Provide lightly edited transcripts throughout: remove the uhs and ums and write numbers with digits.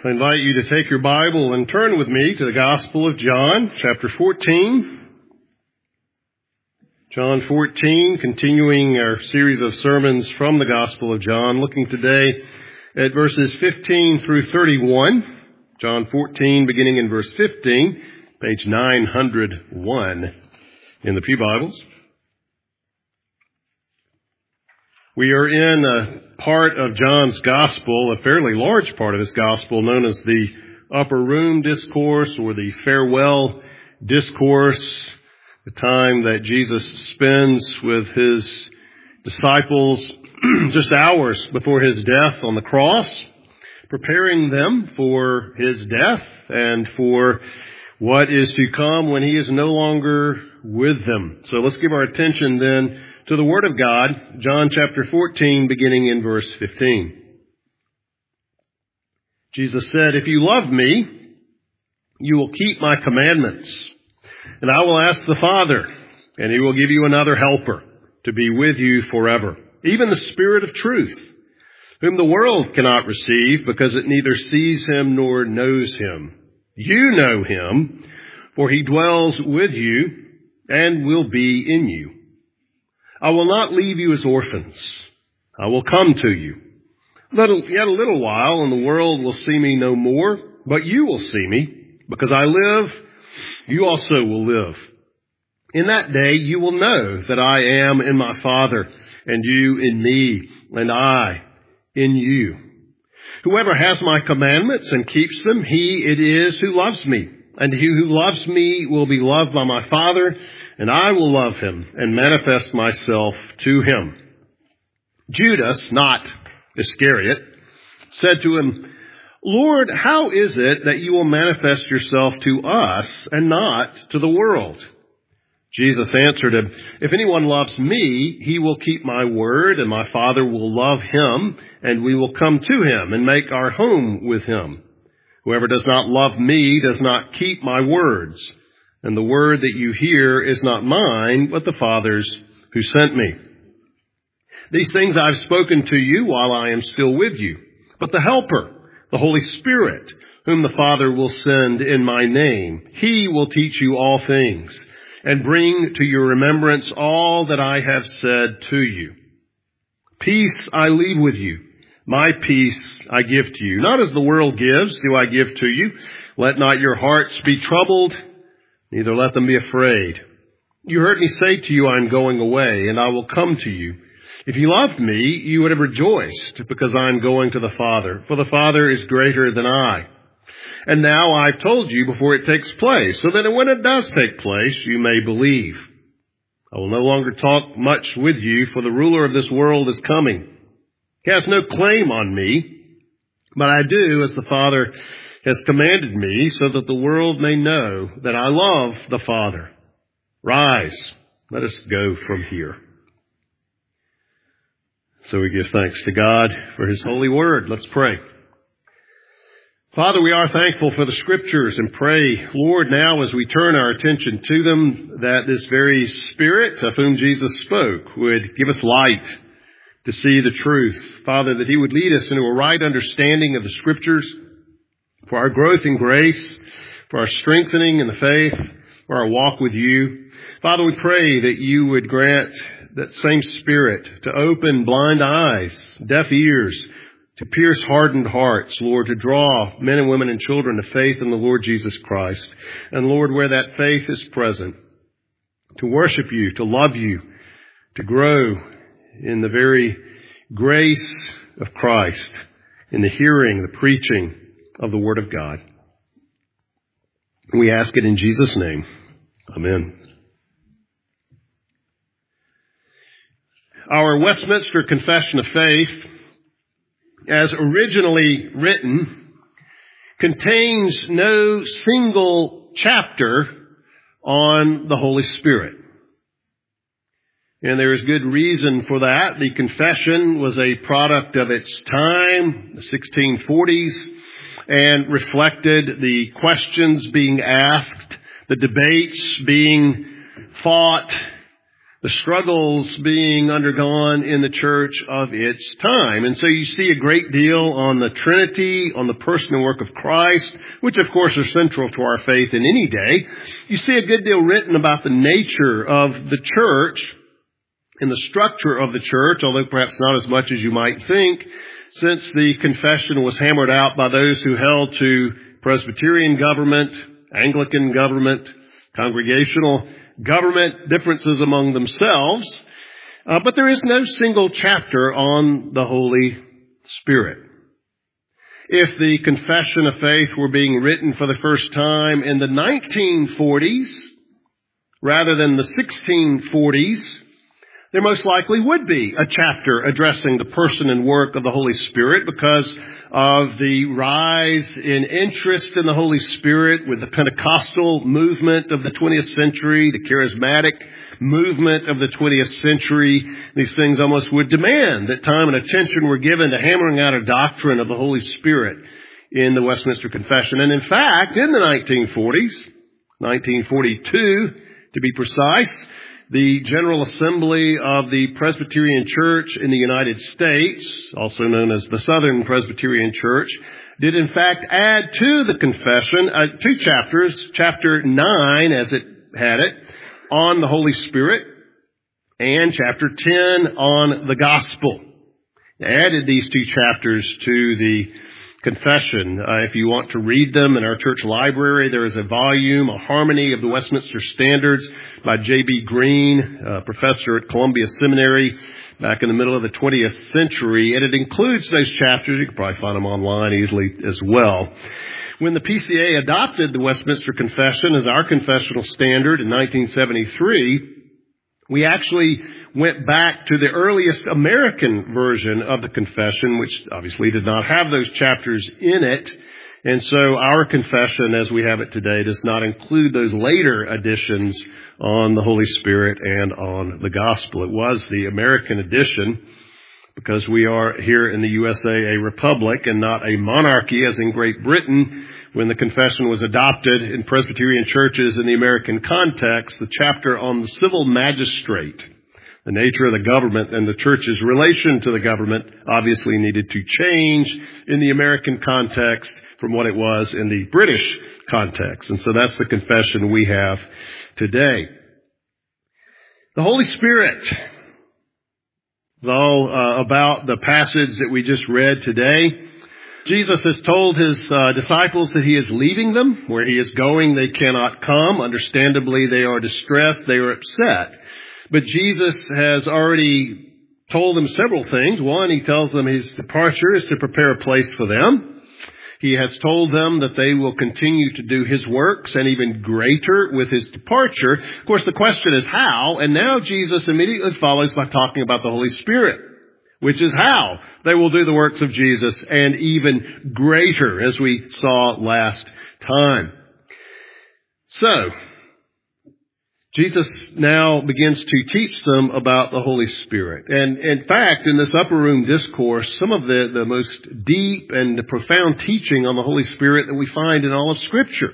I invite you to take your Bible and turn with me to the Gospel of John, chapter 14. John 14, continuing our series of sermons from the Gospel of John, looking today at verses 15 through 31. John 14, beginning in verse 15, page 901 in the Pew Bibles. We are in a part of John's Gospel, a fairly large part of his Gospel, known as the Upper Room Discourse or the Farewell Discourse, the time that Jesus spends with his disciples just hours before his death on the cross, preparing them for his death and for what is to come when he is no longer with them. So let's give our attention then to the Word of God, John chapter 14, beginning in verse 15. Jesus said, "If you love me, you will keep my commandments, and I will ask the Father, and he will give you another helper to be with you forever, even the Spirit of truth, whom the world cannot receive because it neither sees him nor knows him. You know him, for he dwells with you and will be in you. I will not leave you as orphans. I will come to you. Yet a little while, and the world will see me no more, but you will see me. Because I live, you also will live. In that day you will know that I am in my Father, and you in me, and I in you. Whoever has my commandments and keeps them, he it is who loves me. And he who loves me will be loved by my Father, and I will love him and manifest myself to him." Judas, not Iscariot, said to him, "Lord, how is it that you will manifest yourself to us and not to the world?" Jesus answered him, "If anyone loves me, he will keep my word, and my Father will love him, and we will come to him and make our home with him. Whoever does not love me does not keep my words, and the word that you hear is not mine, but the Father's who sent me. These things I've spoken to you while I am still with you. But the Helper, the Holy Spirit, whom the Father will send in my name, he will teach you all things and bring to your remembrance all that I have said to you. Peace I leave with you. My peace I give to you. Not as the world gives do I give to you. Let not your hearts be troubled, neither let them be afraid. You heard me say to you, I am going away, and I will come to you. If you loved me, you would have rejoiced, because I am going to the Father, for the Father is greater than I. And now I've told you before it takes place, so that when it does take place, you may believe. I will no longer talk much with you, for the ruler of this world is coming. He has no claim on me, but I do as the Father has commanded me, so that the world may know that I love the Father. Rise, let us go from here." So we give thanks to God for his holy word. Let's pray. Father, we are thankful for the Scriptures and pray, Lord, now as we turn our attention to them, that this very Spirit of whom Jesus spoke would give us light to see the truth. Father, that he would lead us into a right understanding of the Scriptures for our growth in grace, for our strengthening in the faith, for our walk with you. Father, we pray that you would grant that same Spirit to open blind eyes, deaf ears, to pierce hardened hearts, Lord, to draw men and women and children to faith in the Lord Jesus Christ. And Lord, where that faith is present, to worship you, to love you, to grow in the very grace of Christ, in the hearing, the preaching of the Word of God. We ask it in Jesus' name. Amen. Our Westminster Confession of Faith, as originally written, contains no single chapter on the Holy Spirit. And there is good reason for that. The confession was a product of its time, the 1640s, and reflected the questions being asked, the debates being fought the struggles being undergone in the church of its time. And so you see a great deal on the Trinity, on the person and work of Christ, which of course are central to our faith in any day. You see a good deal written about the nature of the church and the structure of the church, although perhaps not as much as you might think, since the confession was hammered out by those who held to Presbyterian government, Anglican government, congregational government, differences among themselves. But there is no single chapter on the Holy Spirit. If the Confession of Faith were being written for the first time in the 1940s, rather than the 1640s, there most likely would be a chapter addressing the person and work of the Holy Spirit because of the rise in interest in the Holy Spirit with the Pentecostal movement of the 20th century, the charismatic movement of the 20th century. These things almost would demand that time and attention were given to hammering out a doctrine of the Holy Spirit in the Westminster Confession. And in fact, in the 1940s, 1942 to be precise, the General Assembly of the Presbyterian Church in the United States, also known as the Southern Presbyterian Church, did in fact add to the confession 2 chapters, chapter 9 as it had it, on the Holy Spirit, and chapter 10 on the Gospel. They added these 2 chapters to the confession. If you want to read them in our church library, there is a volume, A Harmony of the Westminster Standards by J.B. Green, professor at Columbia Seminary back in the middle of the 20th century. And it includes those chapters. You can probably find them online easily as well. When the PCA adopted the Westminster Confession as our confessional standard in 1973, we actually went back to the earliest American version of the confession, which obviously did not have those chapters in it. And so our confession as we have it today does not include those later additions on the Holy Spirit and on the gospel. It was the American edition because we are here in the USA a republic and not a monarchy as in Great Britain. When the confession was adopted in Presbyterian churches in the American context, the chapter on the civil magistrate, the nature of the government and the church's relation to the government obviously needed to change in the American context from what it was in the British context. And so that's the confession we have today. The Holy Spirit is all about the passage that we just read today. Jesus has told his disciples that he is leaving them. Where he is going, they cannot come. Understandably, they are distressed. They are upset. But Jesus has already told them several things. One, he tells them his departure is to prepare a place for them. He has told them that they will continue to do his works and even greater with his departure. Of course, the question is how. And now Jesus immediately follows by talking about the Holy Spirit, which is how they will do the works of Jesus and even greater, as we saw last time. So, Jesus now begins to teach them about the Holy Spirit. And in fact, in this upper room discourse, some of the most deep and the profound teaching on the Holy Spirit that we find in all of Scripture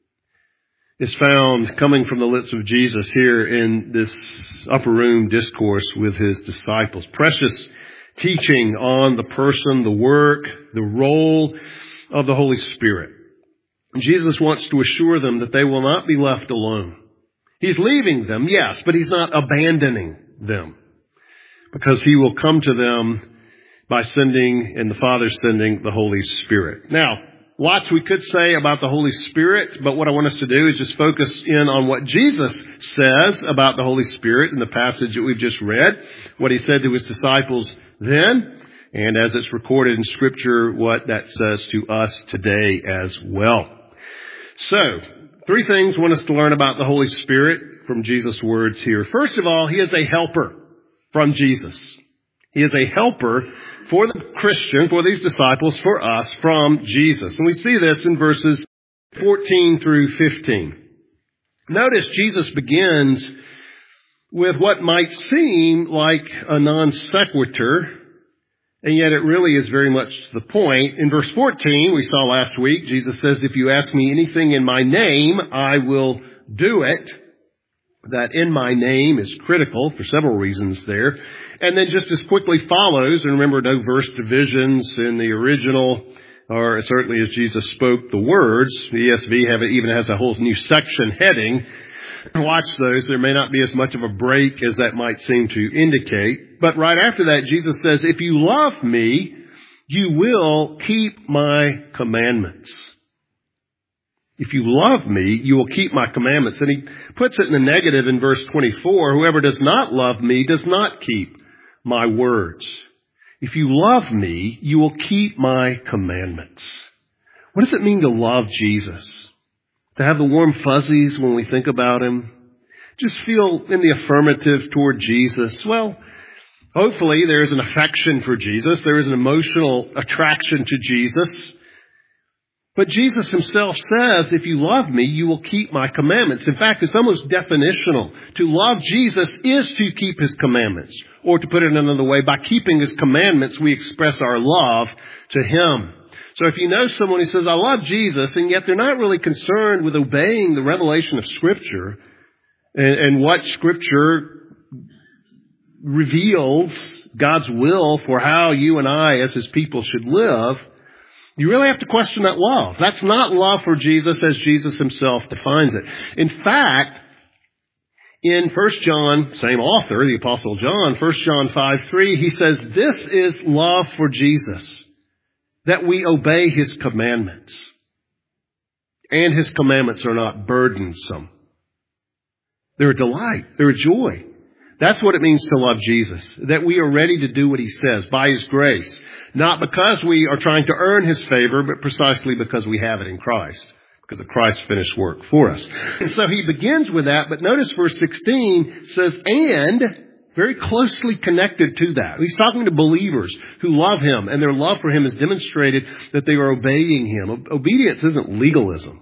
is found coming from the lips of Jesus here in this upper room discourse with his disciples. Precious teaching on the person, the work, the role of the Holy Spirit. Jesus wants to assure them that they will not be left alone. He's leaving them, yes, but he's not abandoning them because he will come to them by sending, and the Father sending, the Holy Spirit. Now, lots we could say about the Holy Spirit, but what I want us to do is just focus in on what Jesus says about the Holy Spirit in the passage that we've just read, what he said to his disciples then, and as it's recorded in Scripture, what that says to us today as well. So, 3 things I want us to learn about the Holy Spirit from Jesus' words here. First of all, he is a helper from Jesus. He is a helper for the Christian, for these disciples, for us, from Jesus. And we see this in verses 14 through 15. Notice Jesus begins with what might seem like a non sequitur, and yet it really is very much to the point. In verse 14, we saw last week, Jesus says, if you ask me anything in my name, I will do it. That in my name is critical for several reasons there. And then just as quickly follows, and remember no verse divisions in the original, or certainly as Jesus spoke the words. The ESV even has a whole new section heading. Watch those. There may not be as much of a break as that might seem to indicate. But right after that, Jesus says, if you love me, you will keep my commandments. If you love me, you will keep my commandments. And he puts it in the negative in verse 24. Whoever does not love me does not keep my words. If you love me, you will keep my commandments. What does it mean to love Jesus? To have the warm fuzzies when we think about him? Just feel in the affirmative toward Jesus? Well, hopefully there is an affection for Jesus. There is an emotional attraction to Jesus. But Jesus himself says, if you love me, you will keep my commandments. In fact, it's almost definitional. To love Jesus is to keep his commandments. Or to put it another way, by keeping his commandments, we express our love to him. So if you know someone who says, I love Jesus, and yet they're not really concerned with obeying the revelation of Scripture and what Scripture reveals God's will for how you and I as his people should live, you really have to question that love. That's not love for Jesus as Jesus himself defines it. In fact, in 1 John, same author, the Apostle John, 1 John 5:3, he says, this is love for Jesus, that we obey his commandments. And his commandments are not burdensome. They're a delight. They're a joy. That's what it means to love Jesus, that we are ready to do what he says by his grace, not because we are trying to earn his favor, but precisely because we have it in Christ, because of Christ's finished work for us. And so he begins with that, but notice verse 16 says, and very closely connected to that. He's talking to believers who love him, and their love for him is demonstrated that they are obeying him. Obedience isn't legalism.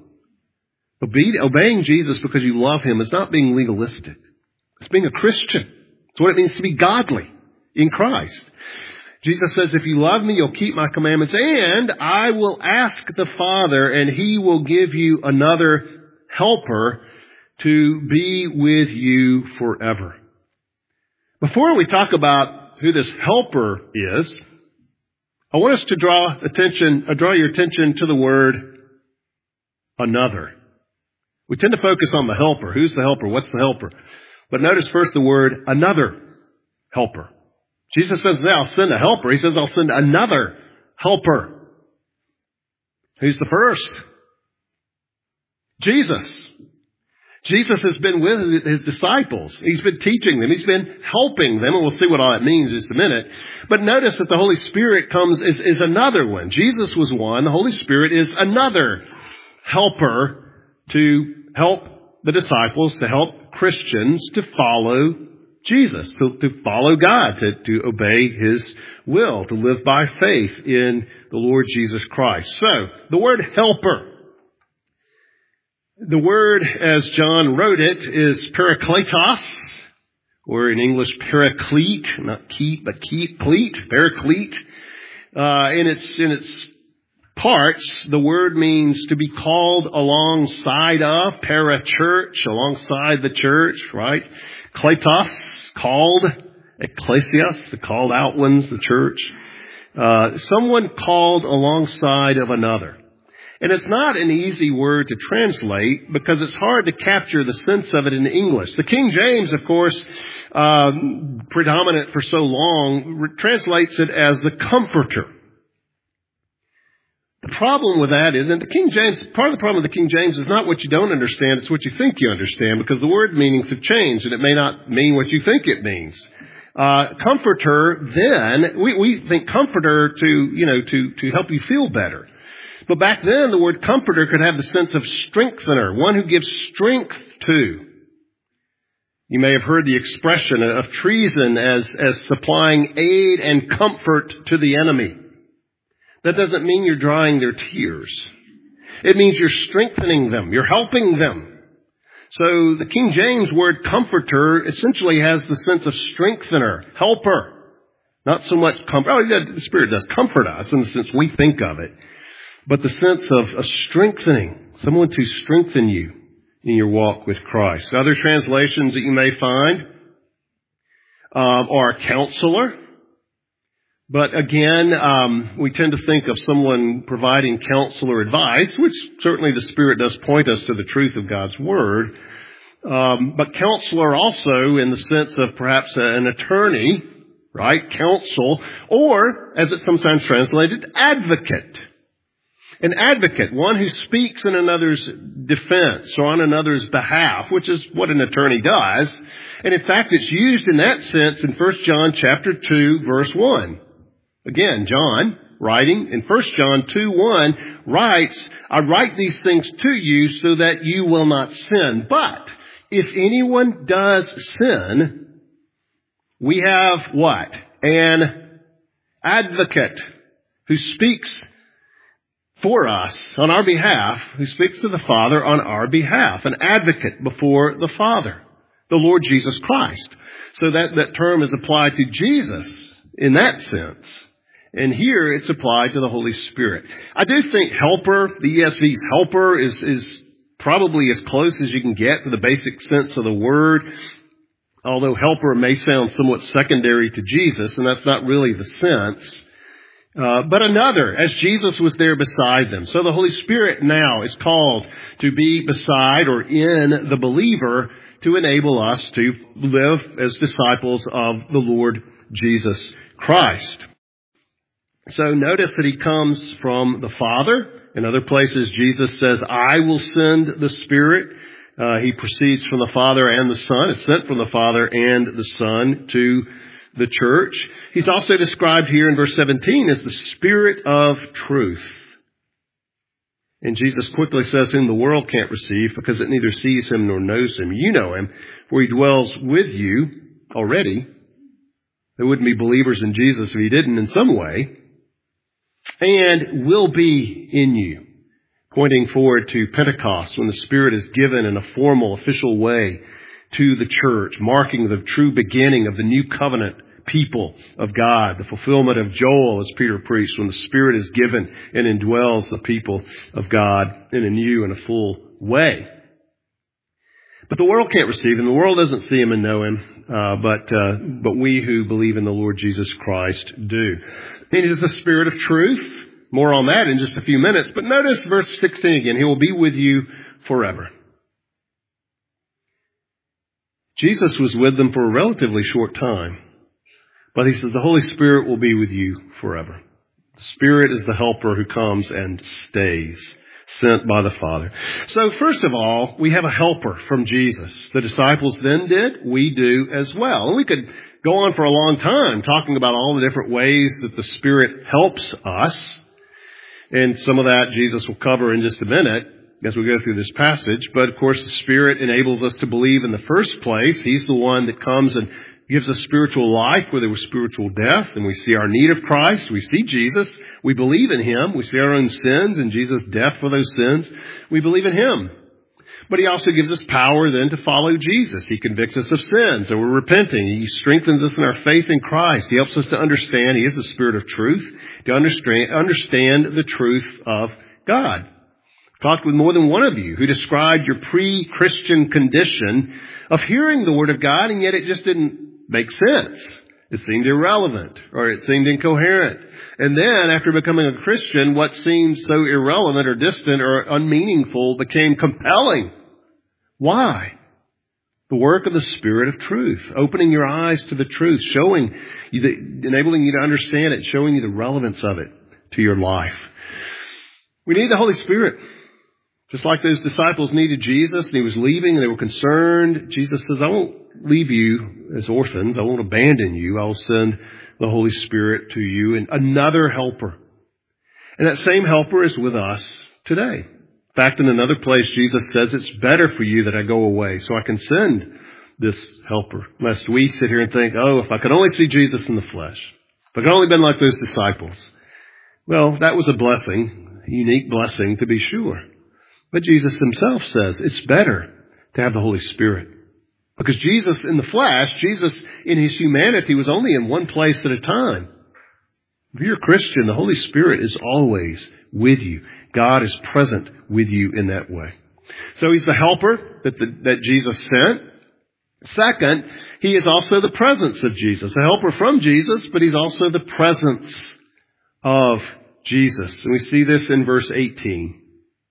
Obeying Jesus because you love him is not being legalistic. It's being a Christian. It's what it means to be godly in Christ. Jesus says, if you love me, you'll keep my commandments, and I will ask the Father, and he will give you another helper to be with you forever. Before we talk about who this helper is, I want us to draw your attention to the word another. We tend to focus on the helper. Who's the helper? What's the helper? But notice first the word another helper. Jesus says, I'll send a helper. He says, I'll send another helper. Who's the first? Jesus. Jesus has been with his disciples. He's been teaching them. He's been helping them. And we'll see what all that means in just a minute. But notice that the Holy Spirit comes is another one. Jesus was one. The Holy Spirit is another helper to help the disciples, to help Christians to follow Jesus, to follow God, to obey his will, to live by faith in the Lord Jesus Christ. So, the word helper. The word, as John wrote it, is parakletos, or in English, paraclete, not keep, but cleat, paraclete. In its parts, the word means to be called alongside of, parachurch, alongside the church, right? Kletos, called, ecclesias, the called out ones, the church. Someone called alongside of another. And it's not an easy word to translate because it's hard to capture the sense of it in English. The King James, of course, predominant for so long, translates it as the comforter. The problem with that is, and the King James, part of the problem with the King James is not what you don't understand, it's what you think you understand, because the word meanings have changed, and it may not mean what you think it means. Comforter, then, we think comforter to help you feel better. But back then, the word comforter could have the sense of strengthener, one who gives strength to. You may have heard the expression of treason as supplying aid and comfort to the enemy. That doesn't mean you're drying their tears. It means you're strengthening them. You're helping them. So the King James word comforter essentially has the sense of strengthener, helper. Not so much comfort. Oh, the Spirit does comfort us in the sense we think of it. But the sense of strengthening, someone to strengthen you, in your walk with Christ. Other translations that you may find are counselor. But again, we tend to think of someone providing counsel or advice, which certainly the Spirit does point us to the truth of God's Word. But counselor also in the sense of perhaps an attorney, right? Counsel, or as it's sometimes translated, advocate. An advocate, one who speaks in another's defense or on another's behalf, which is what an attorney does. And in fact, it's used in that sense in 1 John chapter 2, verse 1. Again, John, writing in 1 John 2:1, writes, I write these things to you so that you will not sin. But if anyone does sin, we have what? An advocate who speaks for us on our behalf, who speaks to the Father on our behalf. An advocate before the Father, the Lord Jesus Christ. So that term is applied to Jesus in that sense. And here it's applied to the Holy Spirit. I do think helper, the ESV's helper, is probably as close as you can get to the basic sense of the word. Although helper may sound somewhat secondary to Jesus, and that's not really the sense. But another, as Jesus was there beside them. So the Holy Spirit now is called to be beside or in the believer to enable us to live as disciples of the Lord Jesus Christ. So notice that he comes from the Father. In other places, Jesus says, I will send the Spirit. He proceeds from the Father and the Son. It's sent from the Father and the Son to the church. He's also described here in verse 17 as the Spirit of truth. And Jesus quickly says, whom the world can't receive because it neither sees him nor knows him. You know him, for he dwells with you already. There wouldn't be believers in Jesus if he didn't in some way. And will be in you. Pointing forward to Pentecost when the Spirit is given in a formal, official way to the church, marking the true beginning of the new covenant people of God, the fulfillment of Joel, as Peter preached, when the Spirit is given and indwells the people of God in a new and a full way. But the world can't receive him. The world doesn't see him and know him, but we who believe in the Lord Jesus Christ do. He is the Spirit of truth. More on that in just a few minutes. But notice verse 16 again. He will be with you forever. Jesus was with them for a relatively short time. But he says the Holy Spirit will be with you forever. The Spirit is the helper who comes and stays, sent by the Father. So first of all, we have a helper from Jesus. The disciples then did. We do as well. And we could go on for a long time talking about all the different ways that the Spirit helps us. And some of that Jesus will cover in just a minute as we go through this passage. But of course, the Spirit enables us to believe in the first place. He's the one that comes and gives us spiritual life where there was spiritual death. And we see our need of Christ. We see Jesus. We believe in him. We see our own sins and Jesus' death for those sins. We believe in him. But he also gives us power then to follow Jesus. He convicts us of sin, so we're repenting. He strengthens us in our faith in Christ. He helps us to understand. He is the Spirit of truth, to understand the truth of God. I've talked with more than one of you who described your pre-Christian condition of hearing the Word of God, and yet it just didn't make sense. It seemed irrelevant, or it seemed incoherent. And then, after becoming a Christian, what seemed so irrelevant or distant or unmeaningful became compelling. Why? The work of the Spirit of truth, opening your eyes to the truth, showing you, enabling you to understand it, showing you the relevance of it to your life. We need the Holy Spirit. Just like those disciples needed Jesus, and he was leaving, and they were concerned. Jesus says, I won't leave you as orphans. I won't abandon you. I will send the Holy Spirit to you and another helper. And that same helper is with us today. In fact, in another place, Jesus says, it's better for you that I go away so I can send this helper. Lest we sit here and think, oh, if I could only see Jesus in the flesh. If I could only been like those disciples. Well, that was a blessing, a unique blessing to be sure. But Jesus himself says it's better to have the Holy Spirit. Because Jesus in the flesh, Jesus in his humanity was only in one place at a time. If you're a Christian, the Holy Spirit is always with you. God is present with you in that way. So he's the helper that Jesus sent. Second, he is also the presence of Jesus, a helper from Jesus, but he's also the presence of Jesus. And we see this in verse 18.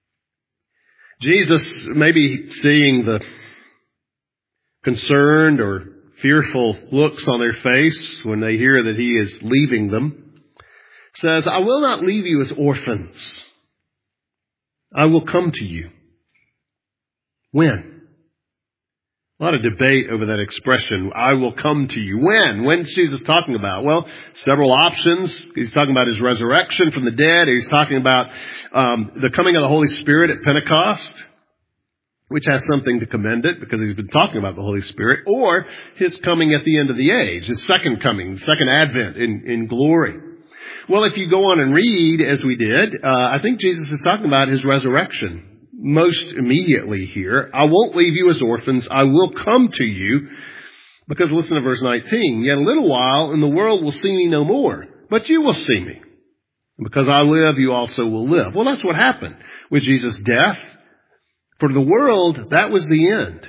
Jesus, maybe seeing the concerned or fearful looks on their face when they hear that he is leaving them, says, I will not leave you as orphans. I will come to you. When? A lot of debate over that expression, I will come to you. When? When's Jesus talking about? Well, several options. He's talking about his resurrection from the dead. He's talking about the coming of the Holy Spirit at Pentecost, which has something to commend it because he's been talking about the Holy Spirit, or his coming at the end of the age, his second coming, second advent in glory. Well, if you go on and read, as we did, I think Jesus is talking about his resurrection most immediately here. I won't leave you as orphans. I will come to you. Because listen to verse 19. Yet a little while and the world will see me no more, but you will see me. And because I live, you also will live. Well, that's what happened with Jesus' death. For the world, that was the end.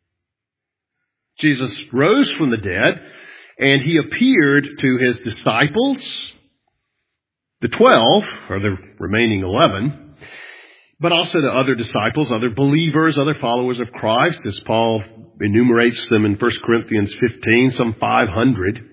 Jesus rose from the dead and he appeared to his disciples, the 12, or the remaining 11, but also to other disciples, other believers, other followers of Christ, as Paul enumerates them in 1 Corinthians 15, some 500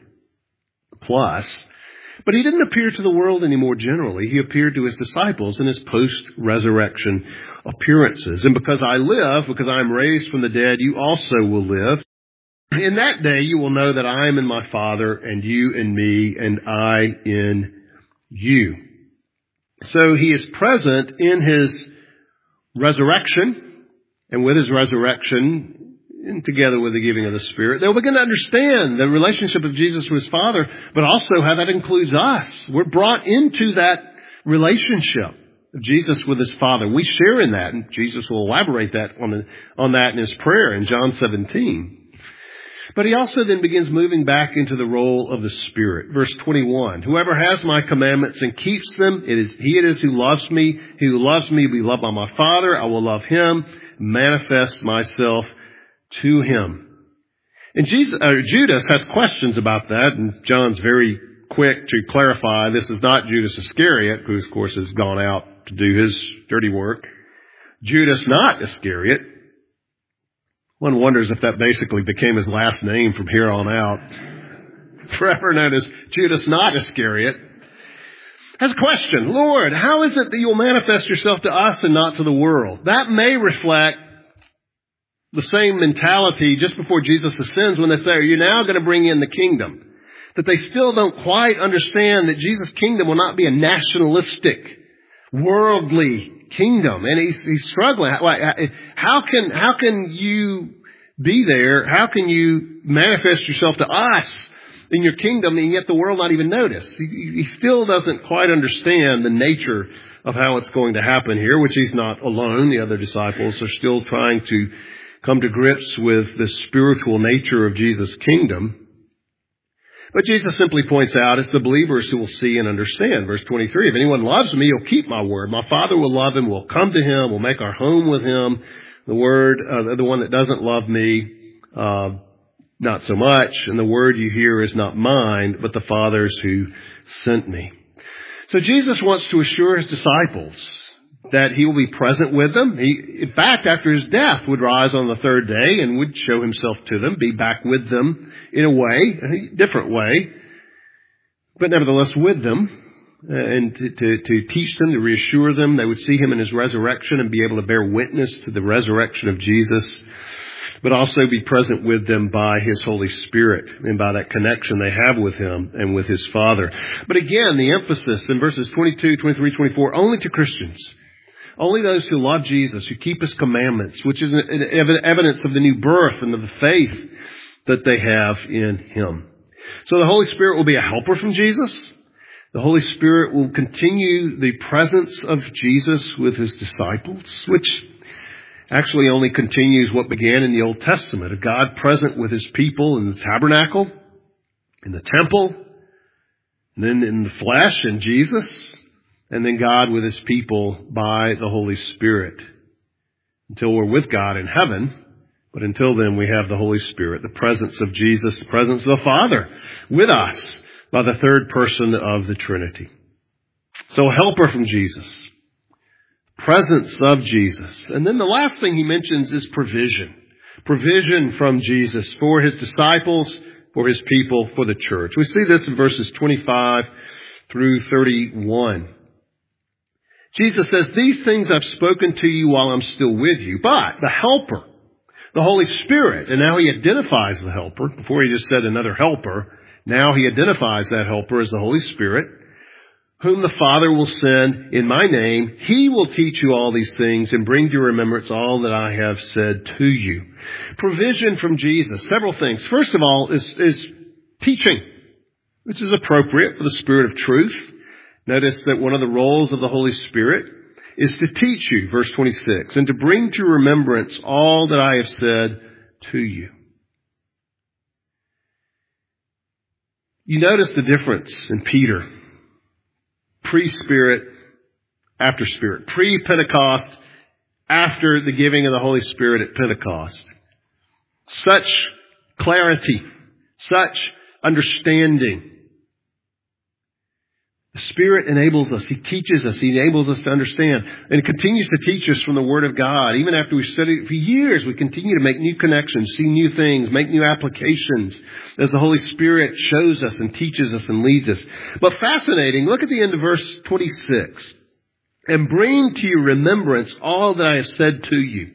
plus. But he didn't appear to the world anymore generally. He appeared to his disciples in his post-resurrection appearances. And because I live, because I am raised from the dead, you also will live. In that day you will know that I am in my Father, and you in me, and I in you. So he is present in his resurrection, and with his resurrection, and together with the giving of the Spirit, they'll begin to understand the relationship of Jesus with his Father, but also how that includes us. We're brought into that relationship of Jesus with his Father. We share in that, and Jesus will elaborate that on that in his prayer in John 17. But he also then begins moving back into the role of the Spirit. Verse 21, whoever has my commandments and keeps them, it is who loves me. He who loves me will be loved by my Father. I will love him, manifest myself to him. And Judas has questions about that, and John's very quick to clarify this is not Judas Iscariot, who of course has gone out to do his dirty work. Judas not Iscariot. One wonders if that basically became his last name from here on out. Forever known as Judas not Iscariot. Has a question. Lord, how is it that you'll manifest yourself to us and not to the world? That may reflect the same mentality just before Jesus ascends when they say, are you now going to bring in the kingdom? That they still don't quite understand that Jesus' kingdom will not be a nationalistic, worldly kingdom. And he's struggling. How can you be there? How can you manifest yourself to us in your kingdom and yet the world not even notice? He still doesn't quite understand the nature of how it's going to happen here, which he's not alone. The other disciples are still trying to come to grips with the spiritual nature of Jesus' kingdom. But Jesus simply points out it's the believers who will see and understand. Verse 23, if anyone loves me, he'll keep my word. My Father will love him. We'll come to him. We'll make our home with him. The one that doesn't love me, not so much. And the word you hear is not mine, but the Father's who sent me. So Jesus wants to assure his disciples that he will be present with them. He, in fact, after his death, would rise on the third day and would show himself to them, be back with them in a way, a different way, but nevertheless with them, and to teach them, to reassure them. They would see him in his resurrection and be able to bear witness to the resurrection of Jesus, but also be present with them by his Holy Spirit and by that connection they have with him and with his Father. But again, the emphasis in verses 22, 23, 24, only to Christians. Only those who love Jesus, who keep his commandments, which is an evidence of the new birth and of the faith that they have in him. So the Holy Spirit will be a helper from Jesus. The Holy Spirit will continue the presence of Jesus with his disciples, which actually only continues what began in the Old Testament, a God present with his people in the tabernacle, in the temple, and then in the flesh in Jesus, and then God with his people by the Holy Spirit. until we're with God in heaven. But until then, we have the Holy Spirit, the presence of Jesus, the presence of the Father with us by the third person of the Trinity. So a helper from Jesus, presence of Jesus. And then the last thing he mentions is provision. Provision from Jesus for his disciples, for his people, for the church. We see this in verses 25 through 31. Jesus says, "These things I've spoken to you while I'm still with you, but the helper, the Holy Spirit," and now he identifies the helper. Before he just said another helper. Now he identifies that helper as the Holy Spirit, "whom the Father will send in my name. He will teach you all these things and bring to remembrance all that I have said to you." Provision from Jesus. Several things. First of all is teaching, which is appropriate for the Spirit of truth. Notice that one of the roles of the Holy Spirit is to teach you, verse 26, and to bring to remembrance all that I have said to you. You notice the difference in Peter. Pre-Spirit, after Spirit. Pre-Pentecost, after the giving of the Holy Spirit at Pentecost. Such clarity, such understanding. The Spirit enables us. He teaches us. He enables us to understand. And continues to teach us from the Word of God. Even after we've studied it for years, we continue to make new connections, see new things, make new applications as the Holy Spirit shows us and teaches us and leads us. But fascinating, look at the end of verse 26. "And bring to your remembrance all that I have said to you."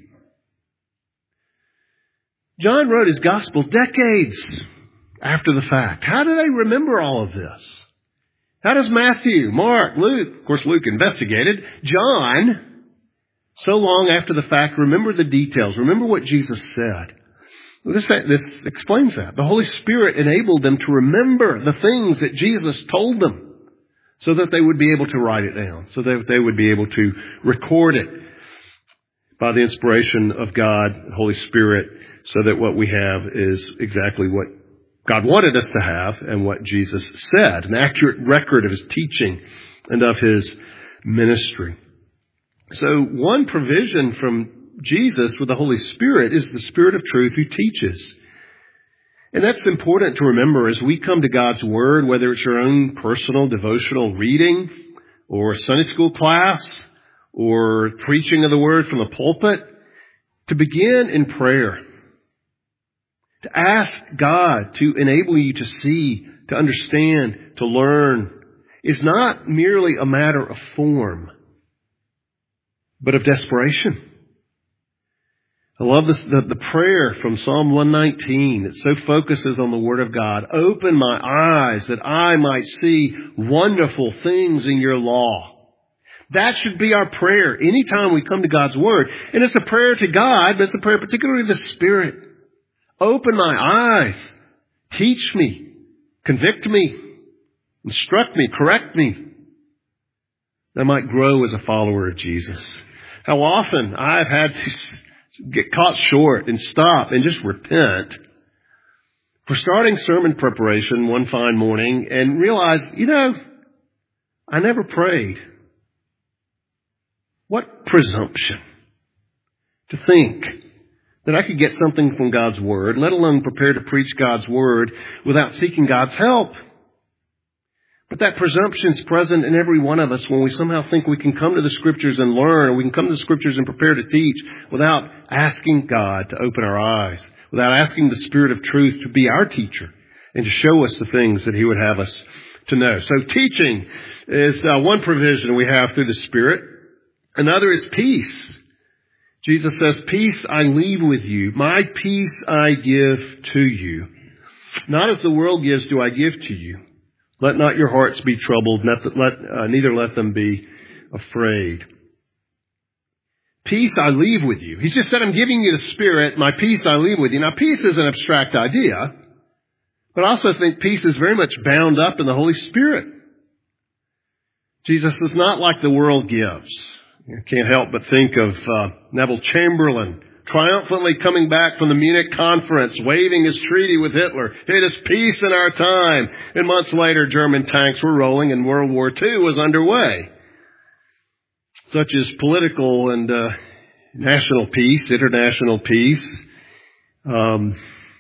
John wrote his gospel decades after the fact. How do they remember all of this? How does Matthew, Mark, Luke, of course Luke investigated, John, so long after the fact, remember the details, remember what Jesus said? This explains that. The Holy Spirit enabled them to remember the things that Jesus told them so that they would be able to write it down, so that they would be able to record it by the inspiration of God, the Holy Spirit, so that what we have is exactly what God wanted us to have and what Jesus said, an accurate record of his teaching and of his ministry. So one provision from Jesus with the Holy Spirit is the Spirit of truth who teaches. And that's important to remember as we come to God's Word, whether it's your own personal devotional reading or Sunday school class or preaching of the Word from the pulpit, to begin in prayer. To ask God to enable you to see, to understand, to learn is not merely a matter of form, but of desperation. I love this, the prayer from Psalm 119 that so focuses on the Word of God. "Open my eyes that I might see wonderful things in your law." That should be our prayer anytime we come to God's Word. And it's a prayer to God, but it's a prayer particularly to the Spirit. Open my eyes. Teach me. Convict me. Instruct me. Correct me. I might grow as a follower of Jesus. How often I've had to get caught short and stop and just repent for starting sermon preparation one fine morning and realize, I never prayed. What presumption to think that I could get something from God's Word, let alone prepare to preach God's Word without seeking God's help. But that presumption is present in every one of us when we somehow think we can come to the Scriptures and learn, or we can come to the Scriptures and prepare to teach without asking God to open our eyes, without asking the Spirit of truth to be our teacher and to show us the things that He would have us to know. So teaching is one provision we have through the Spirit. Another is peace. Jesus says, "Peace I leave with you. My peace I give to you. Not as the world gives do I give to you. Let not your hearts be troubled, neither let them be afraid." Peace I leave with you. He's just said, I'm giving you the Spirit. My peace I leave with you. Now, peace is an abstract idea, but I also think peace is very much bound up in the Holy Spirit. Jesus is not like the world gives. You can't help but think of Neville Chamberlain triumphantly coming back from the Munich conference, waving his treaty with Hitler. It is peace in our time. And months later, German tanks were rolling and World War II was underway. Such is political and national peace, international peace. The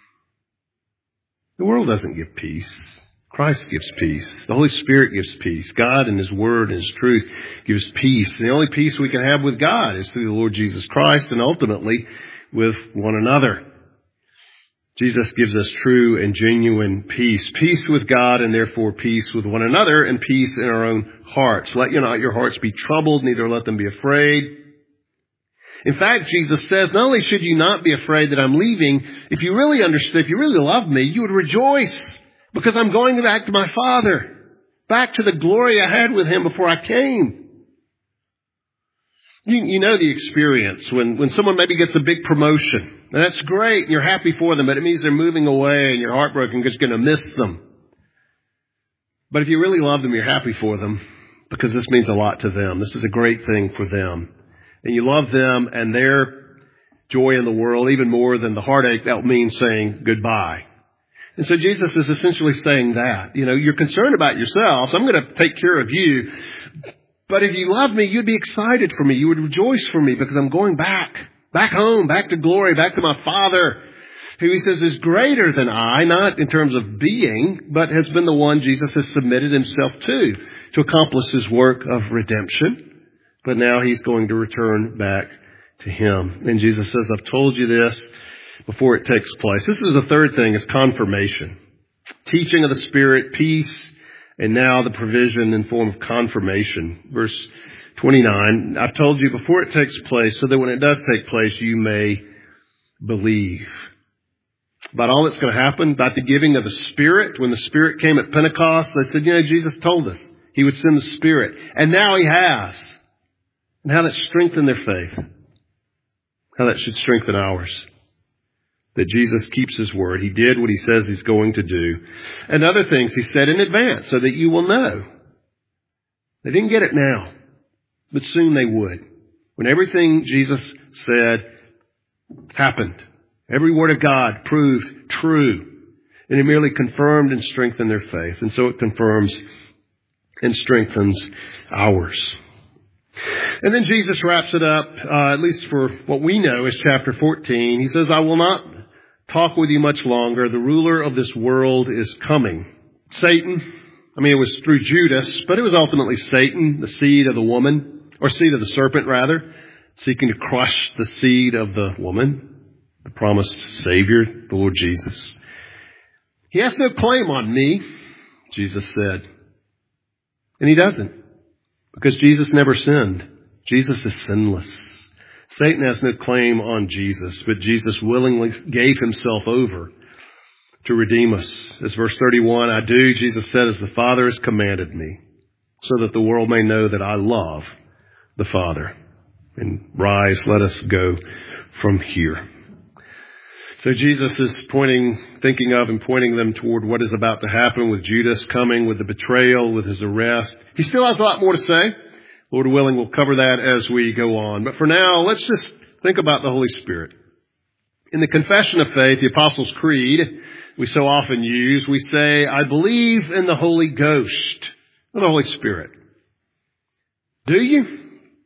world doesn't give peace. Christ gives peace. The Holy Spirit gives peace. God and His Word and His truth gives peace. And the only peace we can have with God is through the Lord Jesus Christ and ultimately with one another. Jesus gives us true and genuine peace. Peace with God and therefore peace with one another and peace in our own hearts. Let not your hearts be troubled, neither let them be afraid. In fact, Jesus says, not only should you not be afraid that I'm leaving, if you really understood, if you really love me, you would rejoice because I'm going back to my Father, back to the glory I had with Him before I came. You know the experience when someone maybe gets a big promotion. And that's great and you're happy for them, but it means they're moving away and you're heartbroken because you're going to miss them. But if you really love them, you're happy for them because this means a lot to them. This is a great thing for them. And you love them and their joy in the world even more than the heartache that means saying goodbye. And so Jesus is essentially saying that, you're concerned about yourselves. I'm going to take care of you. But if you love me, you'd be excited for me. You would rejoice for me because I'm going back home, back to glory, back to my Father, who He says is greater than I, not in terms of being, but has been the one Jesus has submitted Himself to accomplish His work of redemption. But now He's going to return back to Him. And Jesus says, I've told you this before it takes place. This is the third thing, is confirmation. Teaching of the Spirit, peace, and now the provision in form of confirmation. Verse 29, I've told you before it takes place so that when it does take place, you may believe. About all that's going to happen, about the giving of the Spirit. When the Spirit came at Pentecost, they said, Jesus told us He would send the Spirit. And now He has. And how that strengthened their faith. How that should strengthen ours. That Jesus keeps His word. He did what He says He's going to do. And other things He said in advance so that you will know. They didn't get it now, but soon they would. When everything Jesus said happened. Every word of God proved true. And it merely confirmed and strengthened their faith. And so it confirms and strengthens ours. And then Jesus wraps it up, at least for what we know is chapter 14. He says, I will not talk with you much longer. The ruler of this world is coming. Satan, it was through Judas, but it was ultimately Satan, the seed of the woman, or seed of the serpent rather, seeking to crush the seed of the woman, the promised Savior, the Lord Jesus. He has no claim on me, Jesus said. And He doesn't, because Jesus never sinned. Jesus is sinless. Satan has no claim on Jesus, but Jesus willingly gave Himself over to redeem us. As verse 31, I do, Jesus said, as the Father has commanded me, so that the world may know that I love the Father. And rise, let us go from here. So Jesus is thinking of and pointing them toward what is about to happen with Judas coming, with the betrayal, with His arrest. He still has a lot more to say. Lord willing, we'll cover that as we go on. But for now, let's just think about the Holy Spirit. In the Confession of Faith, the Apostles' Creed, we so often use, we say, I believe in the Holy Ghost, or the Holy Spirit. Do you?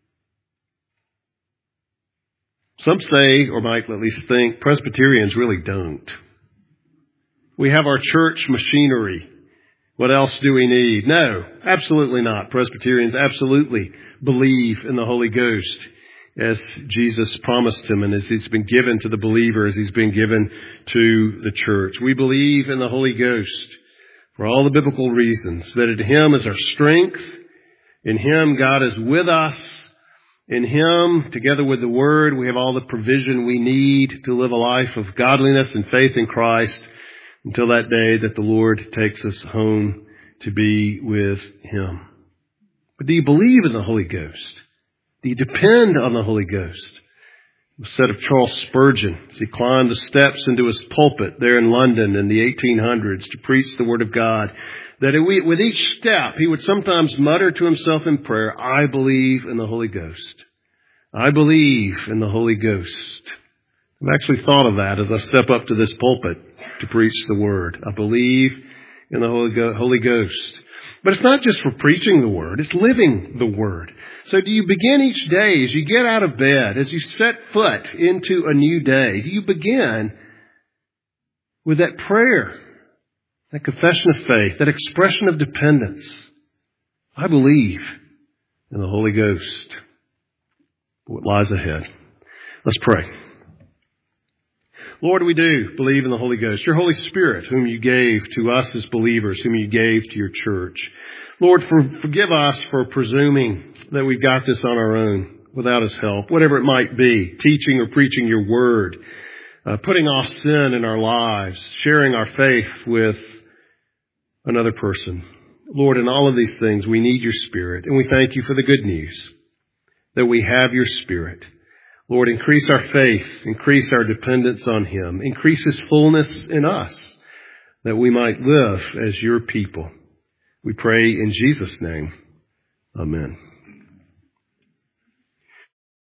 Some say, or might at least think, Presbyterians really don't. We have our church machinery. What else do we need? No, absolutely not. Presbyterians absolutely believe in the Holy Ghost as Jesus promised Him and as He's been given to the believer, as He's been given to the church. We believe in the Holy Ghost for all the biblical reasons, that in Him is our strength. In Him, God is with us. In Him, together with the Word, we have all the provision we need to live a life of godliness and faith in Christ until that day that the Lord takes us home to be with Him. But do you believe in the Holy Ghost? Do you depend on the Holy Ghost? It was said of Charles Spurgeon as he climbed the steps into his pulpit there in London in the 1800s to preach the Word of God, that with each step he would sometimes mutter to himself in prayer, I believe in the Holy Ghost. I believe in the Holy Ghost. I've actually thought of that as I step up to this pulpit to preach the Word. I believe in the Holy Ghost. But it's not just for preaching the Word, it's living the Word. So do you begin each day as you get out of bed, as you set foot into a new day, do you begin with that prayer, that confession of faith, that expression of dependence? I believe in the Holy Ghost. What lies ahead? Let's pray. Lord, we do believe in the Holy Ghost, your Holy Spirit, whom you gave to us as believers, whom you gave to your church. Lord, forgive us for presuming that we've got this on our own without his help, whatever it might be, teaching or preaching your word, putting off sin in our lives, sharing our faith with another person. Lord, in all of these things, we need your Spirit, and we thank you for the good news that we have your Spirit. Lord, increase our faith, increase our dependence on him, increase his fullness in us, that we might live as your people. We pray in Jesus' name. Amen.